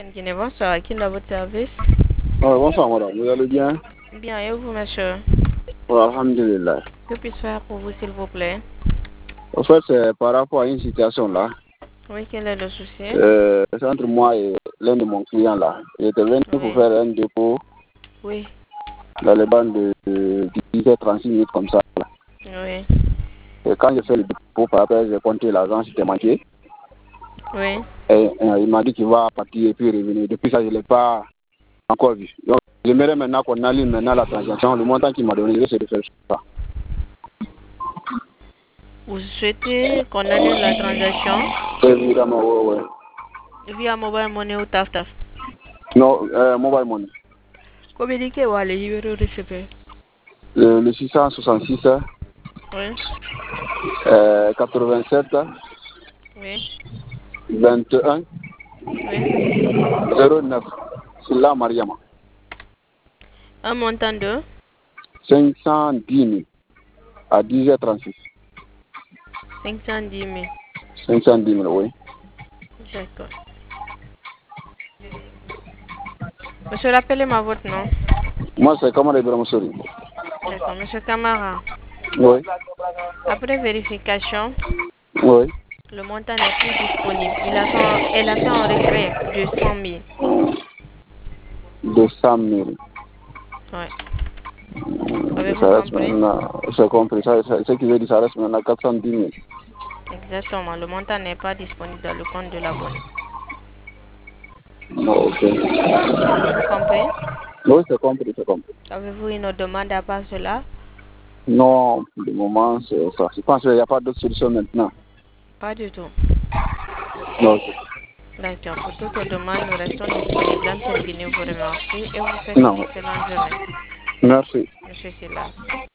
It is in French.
Guinée, bonsoir. À qui est votre service? Bonsoir madame, vous allez bien? Bien, et vous, monsieur? Ouais, alhamdulillah. Que puis-je faire pour vous, s'il vous plaît? En fait, c'est par rapport à une situation là. Oui, quel est le souci? C'est entre moi et l'un de mon client là. Il était venu pour faire un dépôt Oui. dans les bandes de 10h36 minutes comme ça. Là. Oui. Et quand j'ai fait le dépôt, par après, j'ai compté l'argent, c'était manqué. Oui. Et il m'a dit qu'il va partir et puis revenir. Depuis ça, je ne l'ai pas encore vu. Donc, j'aimerais maintenant qu'on aligne maintenant la transaction. Le montant qu'il m'a donné, c'est de faire ça. Vous souhaitez qu'on annule la transaction? Évidemment, oui. Via mobile money ou taf taf? Non, mobile money. Communiquez-vous le numéro de CP. Le 666, Oui. 87, Oui. 21, Oui. 09. C'est là, Mariama. Un montant de 510 000 à 10h36. 510 000. 510 000, oui. D'accord. Monsieur, rappelez-moi votre nom. Moi, c'est Kamara Ibrahim Souri. D'accord. Monsieur Camara, Oui. après vérification, Oui. le montant n'est plus disponible. Elle a fait un retrait de 100 000. 200 000. Ouais. Avez-vous Ça reste compris? maintenant, j'ai compris. Ce qui veut dire ça reste maintenant 410 000. Exactement. Le montant n'est pas disponible dans le compte de l'abonné. Ok. Avez-vous compris? Oui, c'est compris, c'est compris. Avez-vous une autre demande à part cela? Non, pour le moment, c'est ça. Je pense qu'il n'y a pas d'autre solution maintenant. Pas du tout. Ok. D'accord. Pour toute demande, nous restons disponibles. L'antenne Guinée vous remercie et vous souhaite une Non. excellente journée. Merci. Monsieur Silas.